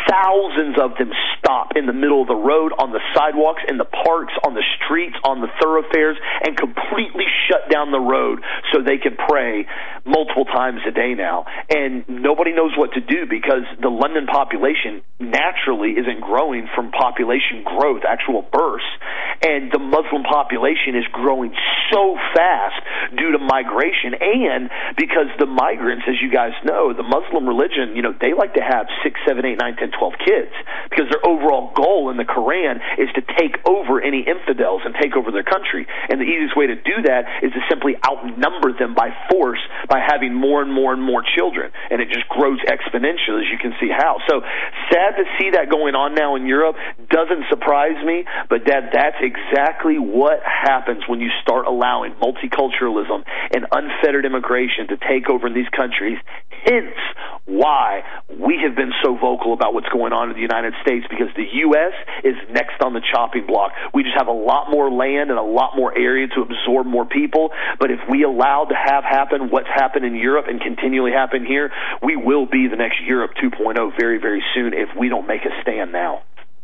thousands of them stop in the middle of the road, on the sidewalks, in the parks, on the streets, on the thoroughfares, and completely shut down the road so they can pray multiple times a day now. And nobody knows what to do because the London population naturally isn't growing from population growth, actual births, and the Muslim population is growing so fast due to migration, and because the migrants, as you guys know, the Muslim religion, they like to have 6, 7, 8, 9, 10, 12 kids because their overall goal in the Quran is to take over any infidels and take over their country. And the easiest way to do that is to simply outnumber them by force by having more and more and more children. And it just grows exponentially, as you can see how. So sad to see that going on now in Europe. Doesn't surprise me, but that's exactly what happens when you start allowing multiculturalism and unfettered immigration to take over in these countries. Hence why we have been so vocal about what's going on in the United States, because the U.S. is next on the chopping block. We just have a lot more land and a lot more area to absorb more people, but if we allow to have happen what's happened in Europe and continually happen here, we will be the next Europe 2.0 very, very soon if we don't make a stand now.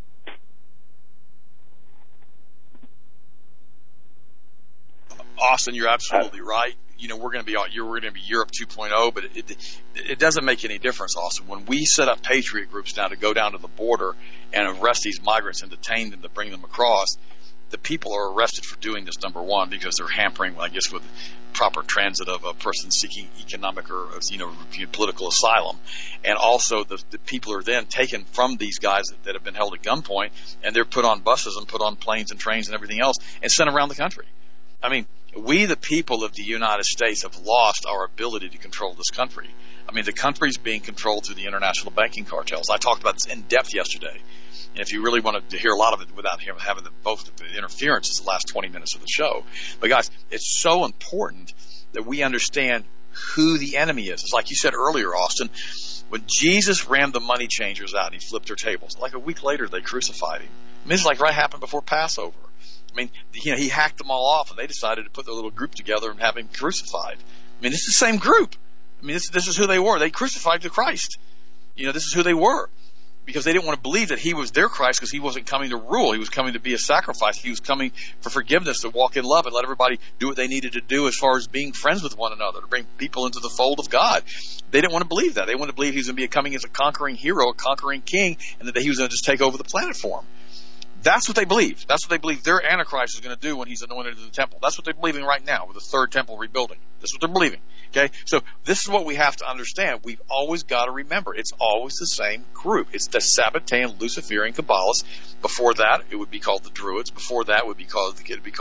Austin, you're absolutely right. We're going to be Europe 2.0, but it doesn't make any difference, Austin. When we set up patriot groups now to go down to the border and arrest these migrants and detain them to bring them across, the people are arrested for doing this, number one, because they're hampering, I guess, with proper transit of a person seeking economic or political asylum. And also the people are then taken from these guys that have been held at gunpoint, and they're put on buses and put on planes and trains and everything else and sent around the country. I mean, we, the people of the United States, have lost our ability to control this country. I mean, the country's being controlled through the international banking cartels. I talked about this in depth yesterday. And if you really wanted to hear a lot of it without having both the interference, it's the last 20 minutes of the show. But guys, it's so important that we understand who the enemy is. It's like you said earlier, Austin, when Jesus ran the money changers out and he flipped their tables, like a week later they crucified him. I mean, it's like right happened before Passover. I mean, he hacked them all off, and they decided to put their little group together and have him crucified. I mean, it's the same group. I mean, this is who they were. They crucified the Christ. This is who they were, because they didn't want to believe that he was their Christ, because he wasn't coming to rule. He was coming to be a sacrifice. He was coming for forgiveness, to walk in love and let everybody do what they needed to do as far as being friends with one another, to bring people into the fold of God. They didn't want to believe that. They wanted to believe he was going to be coming as a conquering hero, a conquering king, and that he was going to just take over the planet for them. That's what they believe. That's what they believe their Antichrist is going to do when he's anointed in the temple. That's what they're believing right now with the third temple rebuilding. That's what they're believing. Okay? So this is what we have to understand. We've always got to remember. It's always the same group. It's the Sabbatean, Luciferian Kabbalists. Before that, it would be called the Druids. Before that, it would be called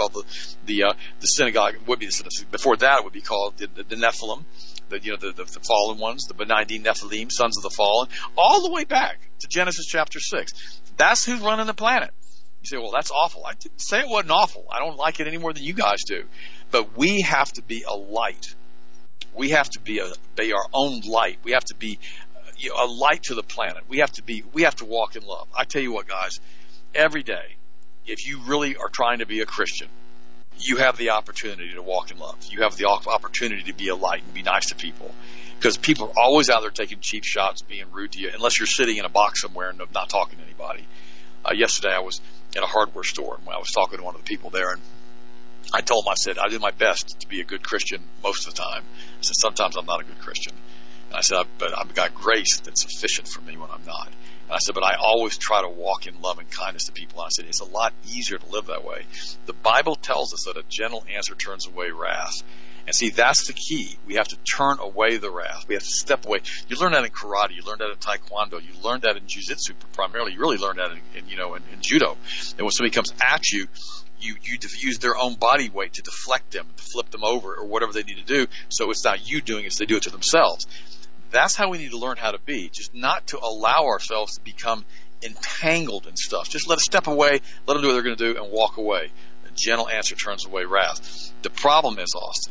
the synagogue. Before that, it would be called the Nephilim. The fallen ones, the Benigni Nephilim, sons of the fallen, all the way back to Genesis chapter 6. That's who's running the planet. You say, well, that's awful. I didn't say it wasn't awful. I don't like it any more than you guys do. But we have to be a light. We have to be our own light. We have to be a light to the planet. We have to walk in love. I tell you what, guys, every day, if you really are trying to be a Christian, you have the opportunity to walk in love. You have the opportunity to be a light and be nice to people. Because people are always out there taking cheap shots, being rude to you, unless you're sitting in a box somewhere and not talking to anybody. Yesterday I was in a hardware store, and I was talking to one of the people there, and I told him, I said, I do my best to be a good Christian most of the time. I said, sometimes I'm not a good Christian. And I said, but I've got grace that's sufficient for me when I'm not. And I said, but I always try to walk in love and kindness to people. And I said, it's a lot easier to live that way. The Bible tells us that a gentle answer turns away wrath. And see, that's the key. We have to turn away the wrath. We have to step away. You learn that in karate. You learn that in taekwondo. You learn that in jiu-jitsu primarily. You really learn that in judo. And when somebody comes at you, you use their own body weight to deflect them, to flip them over, or whatever they need to do. So it's not you doing it, it's they do it to themselves. That's how we need to learn how to be. Just not to allow ourselves to become entangled in stuff. Just let us step away, let them do what they're going to do, and walk away. A gentle answer turns away wrath. The problem is, Austin,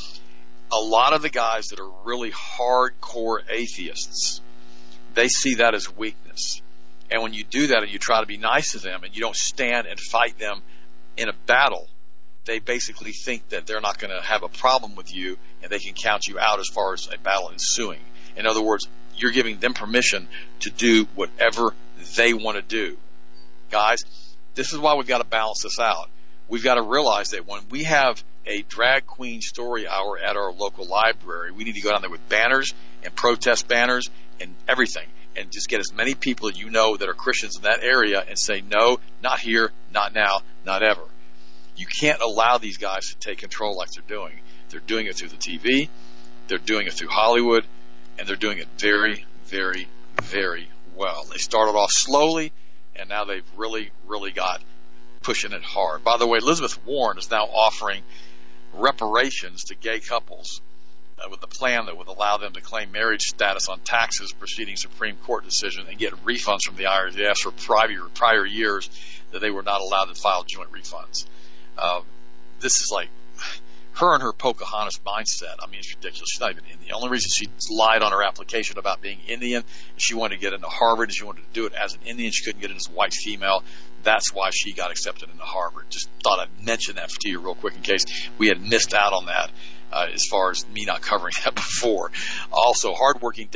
a lot of the guys that are really hardcore atheists, they see that as weakness. And when you do that and you try to be nice to them and you don't stand and fight them in a battle, they basically think that they're not going to have a problem with you and they can count you out as far as a battle ensuing. In other words, you're giving them permission to do whatever they want to do. Guys, this is why we've got to balance this out. We've got to realize that when we have a drag queen story hour at our local library, we need to go down there with banners and protest banners and everything, and just get as many people that you know that are Christians in that area and say, no, not here, not now, not ever. You can't allow these guys to take control like they're doing. They're doing it through the TV, they're doing it through Hollywood, and they're doing it very, very, very well. They started off slowly, and now they've really, really got pushing it hard. By the way, Elizabeth Warren is now offering reparations to gay couples with a plan that would allow them to claim marriage status on taxes preceding Supreme Court decision and get refunds from the IRS for prior years that they were not allowed to file joint refunds. This is like her and her Pocahontas mindset. I mean, it's ridiculous. She's not even Indian. The only reason she lied on her application about being Indian is she wanted to get into Harvard, and she wanted to do it as an Indian. She couldn't get it as a white female. That's why she got accepted into Harvard. Just thought I'd mention that to you real quick in case we had missed out on that. As far as me not covering that before. Also, hardworking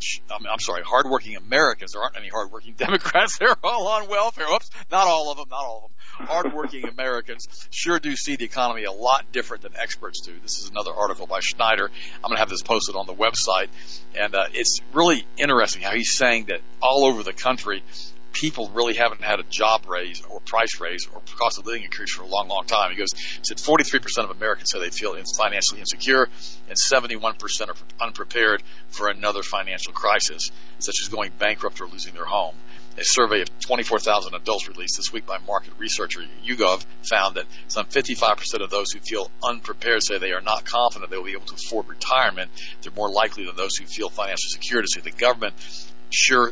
Americans. There aren't any hardworking Democrats. They're all on welfare. Oops, not all of them. Hardworking Americans sure do see the economy a lot different than experts do. This is another article by Schneider. I'm going to have this posted on the website. And it's really interesting how he's saying that all over the country, people really haven't had a job raise or price raise or cost of living increase for a long, long time. He goes, said 43% of Americans say they feel financially insecure, and 71% are unprepared for another financial crisis, such as going bankrupt or losing their home. A survey of 24,000 adults released this week by market researcher YouGov found that some 55% of those who feel unprepared say they are not confident they will be able to afford retirement. They're more likely than those who feel financially secure to say the government should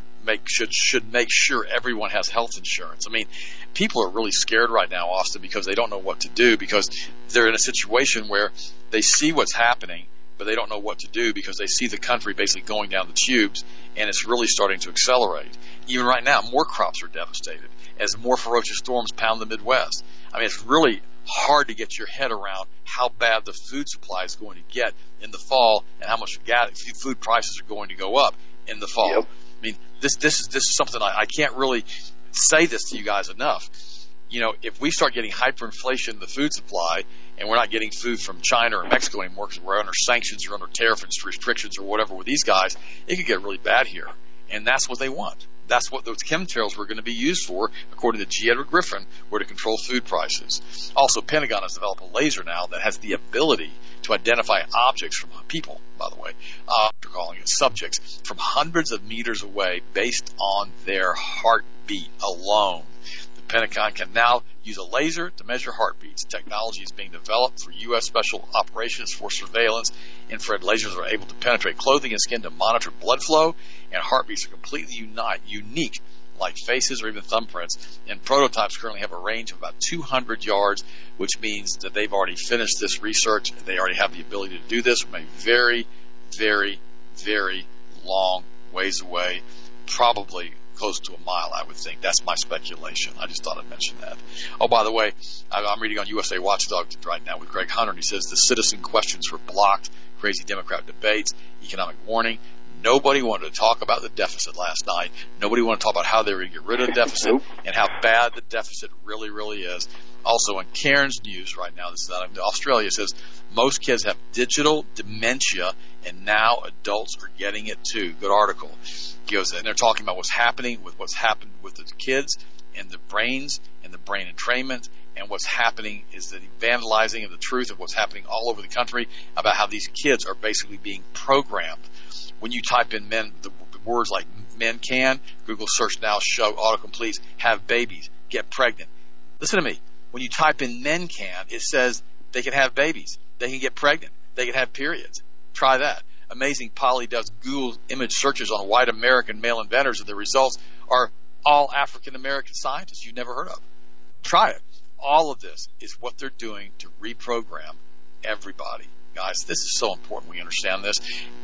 make sure everyone has health insurance. I mean, people are really scared right now, Austin, because they don't know what to do, because they're in a situation where they see what's happening, but they don't know what to do because they see the country basically going down the tubes, and it's really starting to accelerate. Even right now, more crops are devastated as more ferocious storms pound the Midwest. I mean, it's really hard to get your head around how bad the food supply is going to get in the fall and how much food prices are going to go up in the fall. Yep. I mean, this is something I can't really say this to you guys enough. You know, if we start getting hyperinflation in the food supply and we're not getting food from China or Mexico anymore because we're under sanctions or under tariff restrictions or whatever with these guys, it could get really bad here. And that's what they want. That's what those chemtrails were going to be used for, according to G. Edward Griffin, were to control food prices. Also, Pentagon has developed a laser now that has the ability to identify objects from people, by the way, they're calling it subjects, from hundreds of meters away based on their heartbeat alone. The Pentagon can now use a laser to measure heartbeats. Technology is being developed for U.S. Special Operations Force surveillance. Infrared lasers are able to penetrate clothing and skin to monitor blood flow, and heartbeats are completely unique, like faces or even thumbprints. And prototypes currently have a range of about 200 yards, which means that they've already finished this research. They already have the ability to do this from a very, very, very long ways away, probably close to a mile, I would think. That's my speculation. I just thought I'd mention that. Oh, by the way, I'm reading on USA Watchdog right now with Greg Hunter, and he says the citizen questions were blocked, crazy Democrat debates, economic warning. Nobody wanted to talk about the deficit last night. Nobody wanted to talk about how they were going to get rid of the deficit and how bad the deficit really, really is. Also, in Cairns News right now, this is out of Australia, says most kids have digital dementia, and now adults are getting it too. Good article. He goes, and they're talking about what's happened with the kids and the brains and the brain entrainment. And what's happening is the vandalizing of the truth of what's happening all over the country about how these kids are basically being programmed. When you type in the words like men can, Google search now show autocompletes, have babies, get pregnant. Listen to me. When you type in men can, it says they can have babies, they can get pregnant, they can have periods. Try that. Amazing Polly does Google image searches on white American male inventors, and the results are all African American scientists you've never heard of. Try it. All of this is what they're doing to reprogram everybody. Guys, this is so important we understand this.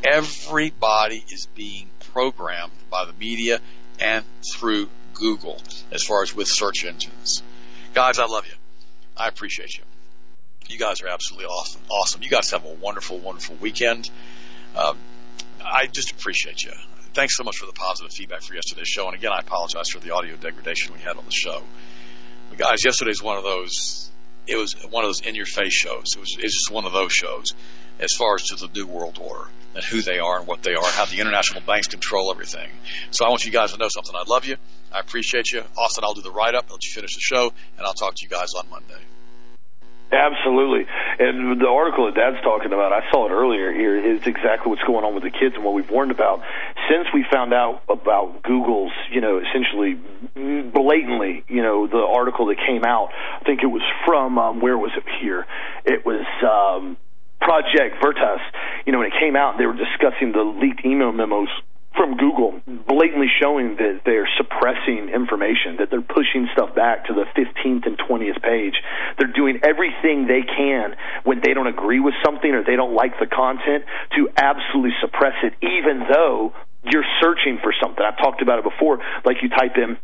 Everybody is being programmed by the media and through Google as far as with search engines. Guys, I love you. I appreciate you. You guys are absolutely awesome. You guys have a wonderful, wonderful weekend. I just appreciate you. thanks so much for the positive feedback for yesterday's show. And again, I apologize for the audio degradation we had on the show. But guys, yesterday's one of those. It was one of those in-your-face shows. It's just one of those shows as far as to the New World Order and who they are and what they are, how the international banks control everything. So I want you guys to know something. I love you. I appreciate you. Austin, I'll do the write-up, let you finish the show, and I'll talk to you guys on Monday. Absolutely. And the article that Dad's talking about, I saw it earlier here, is exactly what's going on with the kids and what we've warned about. Since we found out about Google's, essentially blatantly, the article that came out, I think it was from, where was it here? It was Project Veritas. When it came out, they were discussing the leaked email memos from Google, blatantly showing that they're suppressing information, that they're pushing stuff back to the 15th and 20th page. They're doing everything they can when they don't agree with something or they don't like the content to absolutely suppress it, even though you're searching for something. I've talked about it before, like you type in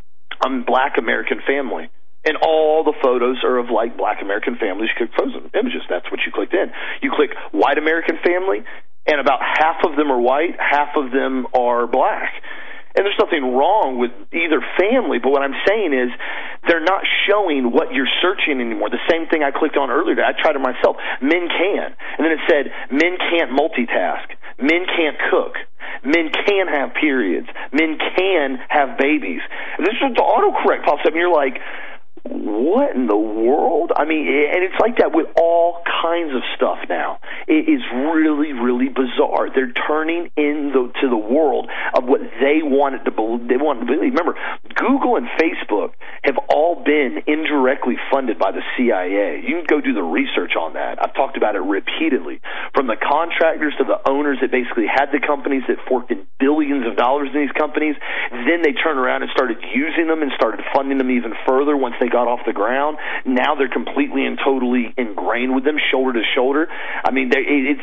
Black American family. And all the photos are of, Black American families. You click frozen images. That's what you clicked in. You click white American family, and about half of them are white, half of them are black. And there's nothing wrong with either family, but what I'm saying is they're not showing what you're searching anymore. The same thing I clicked on earlier. I tried it myself. Men can. And then it said men can't multitask. Men can't cook. Men can have periods. Men can have babies. And this is what the autocorrect pops up, and you're like, what in the world? And it's like that with all kinds of stuff now. It is really, really bizarre. They're turning into the world of what they want it to believe. They want to believe. Remember, Google and Facebook have all been indirectly funded by the CIA. You can go do the research on that. I've talked about it repeatedly. From the contractors to the owners that basically had the companies that forked in billions of dollars in these companies, then they turned around and started using them and started funding them even further once they got off the ground. Now they're completely and totally ingrained with them, shoulder to shoulder. Remember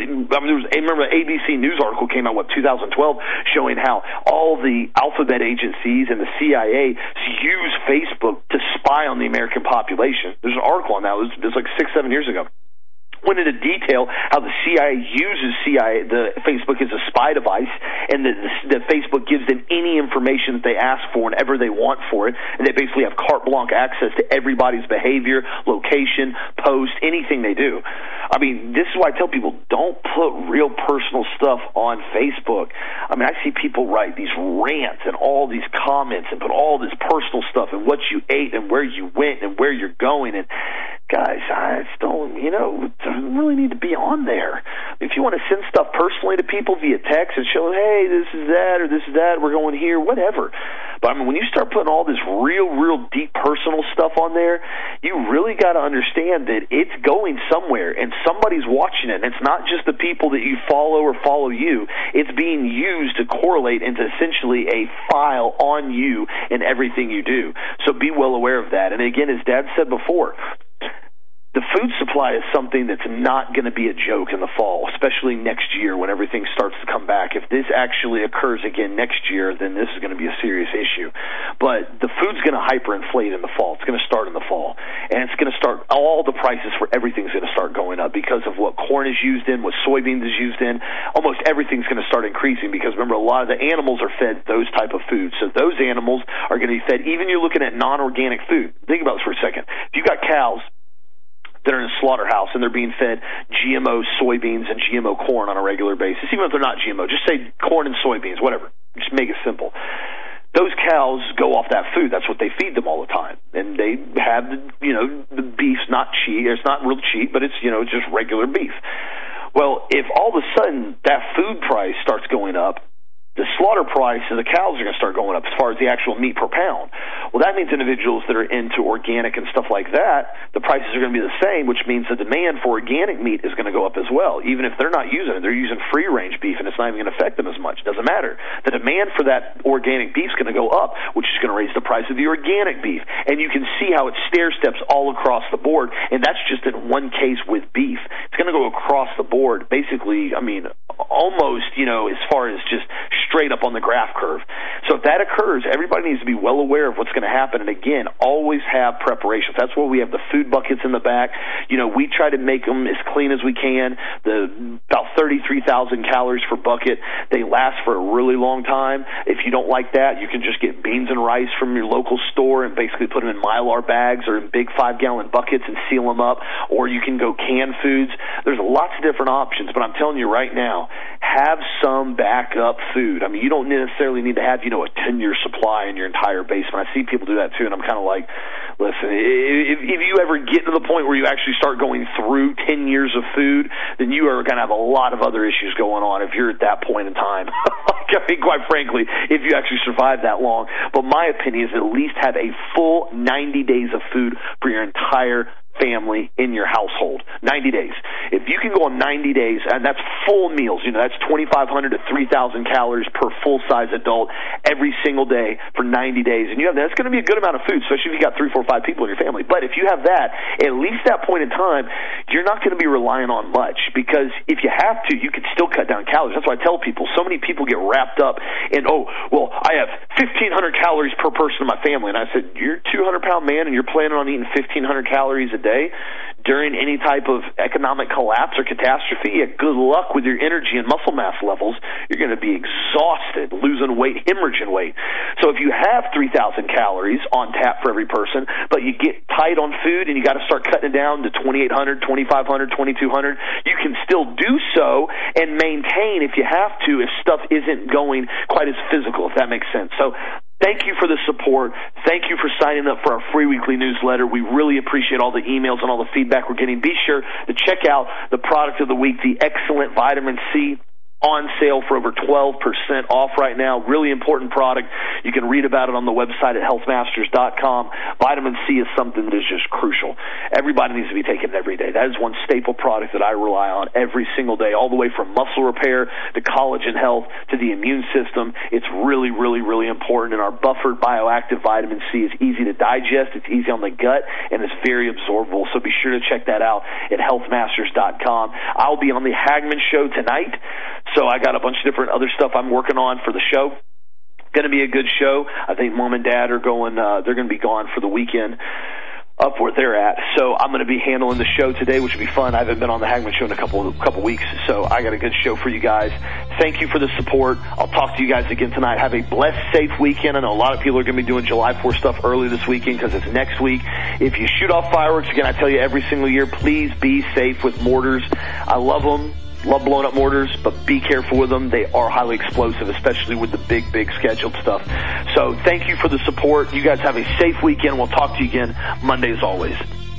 the ABC News article came out, 2012, showing how all the alphabet agencies and the CIA use Facebook to spy on the American population. There's an article on that. It was like 6-7 years ago. Went into detail how the CIA uses the Facebook as a spy device, and that Facebook gives them any information that they ask for whenever they want for it, and they basically have carte blanche access to everybody's behavior, location, post, anything they do. This is why I tell people, don't put real personal stuff on Facebook. I see people write these rants and all these comments and put all this personal stuff and what you ate and where you went and where you're going, and guys, I just don't, really need to be on there. If you want to send stuff personally to people via text and show them, hey, this is that or this is that, we're going here, whatever. But when you start putting all this real deep personal stuff on there, you really got to understand that it's going somewhere and somebody's watching it. And it's not just the people that you follow or follow you. It's being used to correlate into essentially a file on you and everything you do. So be well aware of that. And again, as Dad said before, the food supply is something that's not going to be a joke in the fall, especially next year when everything starts to come back. If this actually occurs again next year, then this is going to be a serious issue. But the food's going to hyperinflate in the fall. It's going to start in the fall. And it's going to start, all the prices for everything's going to start going up because of what corn is used in, what soybeans is used in. Almost everything's going to start increasing because, remember, a lot of the animals are fed those type of foods. So those animals are going to be fed, even you're looking at non-organic food. Think about this for a second. If you've got cows that are in a slaughterhouse and they're being fed GMO soybeans and GMO corn on a regular basis, even if they're not GMO, just say corn and soybeans, whatever. Just make it simple. Those cows go off that food. That's what they feed them all the time. And they have, the beef's not cheap. It's not real cheap, but it's, it's just regular beef. Well, if all of a sudden that food price starts going up, the slaughter price of the cows are going to start going up as far as the actual meat per pound. Well, that means individuals that are into organic and stuff like that, the prices are going to be the same, which means the demand for organic meat is going to go up as well. Even if they're not using it, they're using free-range beef, and it's not even going to affect them as much. It doesn't matter. The demand for that organic beef is going to go up, which is going to raise the price of the organic beef. And you can see how it stair-steps all across the board, and that's just in one case with beef. It's going to go across the board, basically, almost, as far as just straight up on the graph curve. So if that occurs, everybody needs to be well aware of what's going to happen. And again, always have preparations. That's why we have the food buckets in the back. We try to make them as clean as we can. About 33,000 calories per bucket. They last for a really long time. If you don't like that, you can just get beans and rice from your local store and basically put them in Mylar bags or in big 5-gallon buckets and seal them up. Or you can go canned foods. There's lots of different options, but I'm telling you right now, have some backup food. I mean, you don't necessarily need to have, a 10-year supply in your entire basement. I see people do that too, and I'm kind of like, listen, if you ever get to the point where you actually start going through 10 years of food, then you are going to have a lot of other issues going on if you're at that point in time. Quite frankly, if you actually survive that long. But my opinion is at least have a full 90 days of food for your entire family in your household. 90 days. If you can go on 90 days, and that's full meals, that's 2,500 to 3,000 calories per full-size adult every single day for 90 days. And that's going to be a good amount of food, especially if you got 3, 4, 5 people in your family. But if you have that, at least that point in time, you're not going to be relying on much, because if you have to, you can still cut down calories. That's why I tell people, so many people get wrapped up in, I have 1,500 calories per person in my family. And I said, you're a 200-pound man and you're planning on eating 1,500 calories a day during any type of economic collapse or catastrophe? Good luck with your energy and muscle mass levels. You're going to be exhausted, losing weight, hemorrhaging weight. So if you have 3,000 calories on tap for every person, but you get tight on food and you got to start cutting it down to 2,800, 2,500, 2,200, you can still do so and maintain if you have to, if stuff isn't going quite as physical, if that makes sense. So thank you for the support. Thank you for signing up for our free weekly newsletter. We really appreciate all the emails and all the feedback we're getting. Be sure to check out the product of the week, the Excellent Vitamin C, on sale for over 12% off right now. Really important product. You can read about it on the website at healthmasters.com. Vitamin C is something that is just crucial. Everybody needs to be taking it every day. That is one staple product that I rely on every single day, all the way from muscle repair to collagen health to the immune system. It's really, really, really important. And our buffered bioactive vitamin C is easy to digest, it's easy on the gut, and it's very absorbable. So be sure to check that out at healthmasters.com. I'll be on the Hagman Show tonight. So I got a bunch of different other stuff I'm working on for the show. Going to be a good show. I think Mom and Dad are going, they're going to be gone for the weekend up where they're at. So I'm going to be handling the show today, which will be fun. I haven't been on the Hagman Show in a couple weeks, so I got a good show for you guys. Thank you for the support. I'll talk to you guys again tonight. Have a blessed, safe weekend. I know a lot of people are going to be doing July 4th stuff early this weekend because it's next week. If you shoot off fireworks, again, I tell you every single year, please be safe with mortars. I love them. Love blowing up mortars, but be careful with them. They are highly explosive, especially with the big scheduled stuff. So thank you for the support. You guys have a safe weekend. We'll talk to you again Monday as always.